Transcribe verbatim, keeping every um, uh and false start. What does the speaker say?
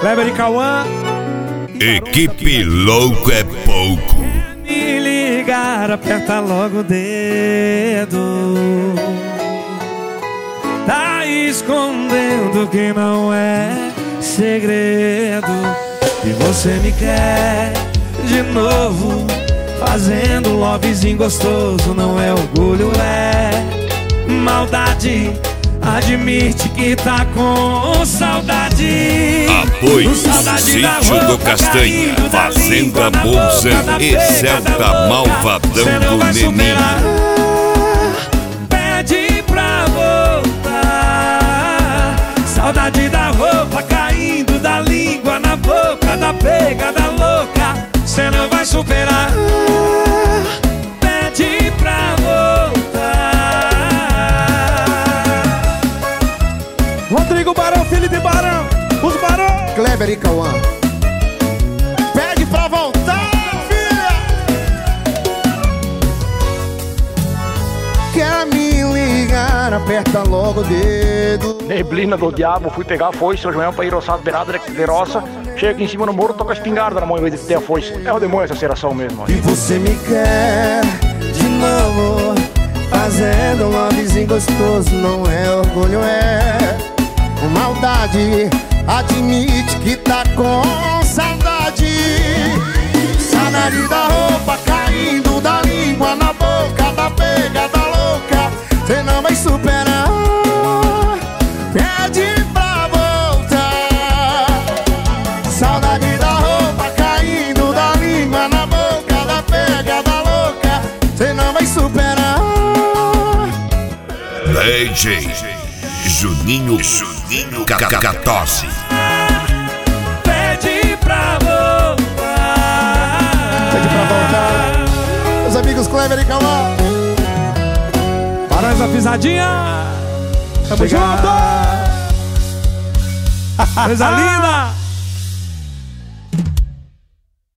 Kleber e Cauã. Equipe Louco é Pouco. Me ligar, aperta logo o dedo. Tá escondendo que não é segredo. E você me quer de novo, fazendo lovezinho gostoso. Não é orgulho, é maldade. Admite que tá com saudade. Apoio saudade Sítio do Castanha, Fazenda Bolsa e Celta Malvadão do Neninho. Pede pra voltar. Saudade da roupa caindo da língua na boca, da pegada louca, cê não vai superar. Pede pra voltar. Rodrigo Barão, Felipe Barão, os Barão, Kleber e Cauã. Pede pra voltar, filha. Quer me ligar, aperta logo o dedo. Neblina do diabo, fui pegar a foice, hoje mesmo pra ir roçar as beiradas de roça. Chega aqui em cima no muro, toca a espingarda na mão em vez de ter a foice. É o demônio essa geração mesmo. E você me quer de novo, fazendo um lovezinho gostoso. Não é orgulho, é maldade. Admite que tá com saudade. Saudade da roupa caindo da língua na boca, da pegada louca, cê não vai superar. Pede pra voltar. Saudade da roupa caindo da língua na boca, da pegada louca, cê não vai superar. D J Juninho Juninho Cacatosse. pede pra voltar. Pede pra voltar. Meus amigos Kleber e Cauã. Barões da Pisadinha. Tamo junto. Coisa linda.